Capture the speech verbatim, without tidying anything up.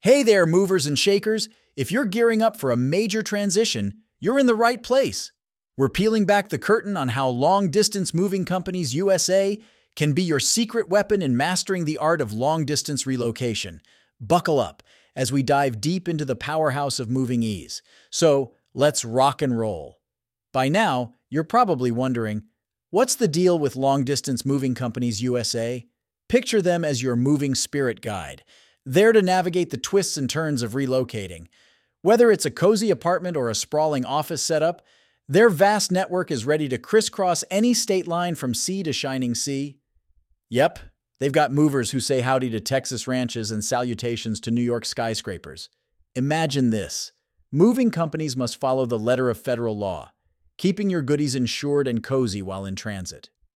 Hey there, movers and shakers. If you're gearing up for a major transition, you're in the right place. We're peeling back the curtain on how Long Distance Moving Companies U S A can be your secret weapon in mastering the art of long-distance relocation. Buckle up as we dive deep into the powerhouse of moving ease. So, let's rock and roll. By now, you're probably wondering, what's the deal with Long Distance Moving Companies U S A? Picture them as your moving spirit guide, there to navigate the twists and turns of relocating. Whether it's a cozy apartment or a sprawling office setup, their vast network is ready to crisscross any state line from sea to shining sea. Yep, they've got movers who say howdy to Texas ranches and salutations to New York skyscrapers. Imagine this. Moving companies must follow the letter of federal law, keeping your goodies insured and cozy while in transit.